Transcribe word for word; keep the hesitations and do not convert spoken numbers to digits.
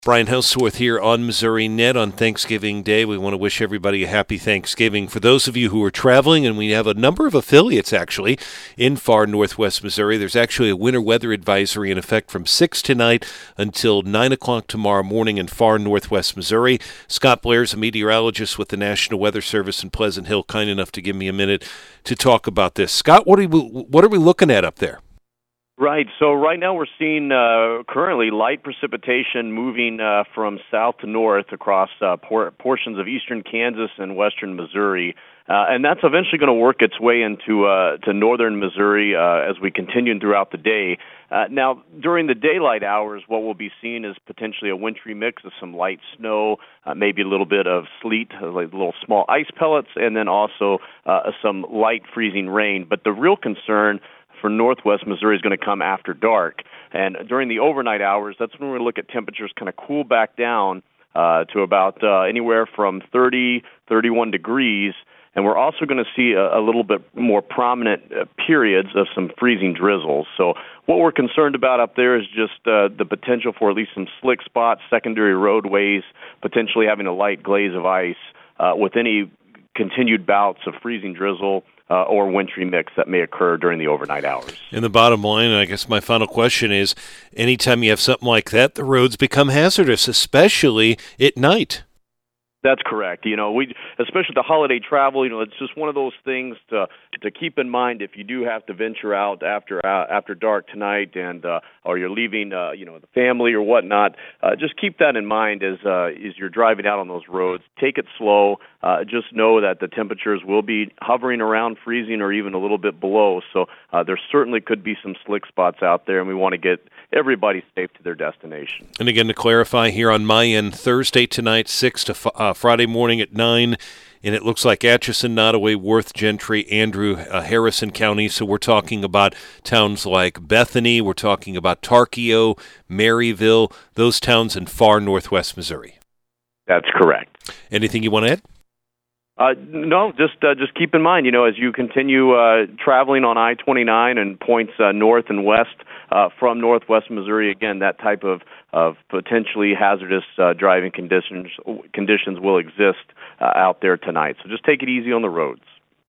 Brian Houseworth here on Missouri Net on Thanksgiving Day. We want to wish everybody a happy Thanksgiving. For those of you who are traveling, and we have a number of affiliates actually in far northwest Missouri, there's actually a winter weather advisory in effect from six tonight until nine o'clock tomorrow morning in far northwest Missouri. Scott Blair's a meteorologist with the National Weather Service in Pleasant Hill, kind enough to give me a minute to talk about this. Scott, what are we, what are we looking at up there? Right. So right now we're seeing uh, currently light precipitation moving uh, from south to north across uh, por- portions of eastern Kansas and western Missouri. Uh, and that's eventually going to work its way into uh, to northern Missouri uh, as we continue throughout the day. Uh, now, during the daylight hours, what we'll be seeing is potentially a wintry mix of some light snow, uh, maybe a little bit of sleet, uh, like little small ice pellets, and then also uh, some light freezing rain. But the real concern for northwest Missouri is going to come after dark. And during the overnight hours, that's when we look at temperatures kind of cool back down uh, to about uh, anywhere from thirty, thirty-one degrees. And we're also going to see a, a little bit more prominent uh, periods of some freezing drizzles. So what we're concerned about up there is just uh, the potential for at least some slick spots, secondary roadways, potentially having a light glaze of ice uh, with any continued bouts of freezing drizzle Uh, or wintry mix that may occur during the overnight hours. And the bottom line, and I guess my final question is, anytime you have something like that, the roads become hazardous, especially at night. That's correct. You know, we, especially the holiday travel, you know, it's just one of those things to to keep in mind if you do have to venture out after uh, after dark tonight, and uh, or you're leaving, uh, you know, the family or whatnot. Uh, just keep that in mind as uh, as you're driving out on those roads. Take it slow. Uh, just know that the temperatures will be hovering around freezing or even a little bit below. So uh, there certainly could be some slick spots out there, and we want to get everybody safe to their destination. And again, to clarify here on my end, Thursday tonight, six to uh, Friday morning at nine, and it looks like Atchison, Nottoway, Worth, Gentry, Andrew, uh, Harrison County. So we're talking about towns like Bethany, we're talking about Tarkio, Maryville, those towns in far northwest Missouri. That's correct. Anything you want to add? Uh, no, just uh, just keep in mind, you know, as you continue uh, traveling on I twenty-nine and points uh, north and west uh, from northwest Missouri, again, that type of, of potentially hazardous uh, driving conditions conditions will exist uh, out there tonight. So just take it easy on the roads.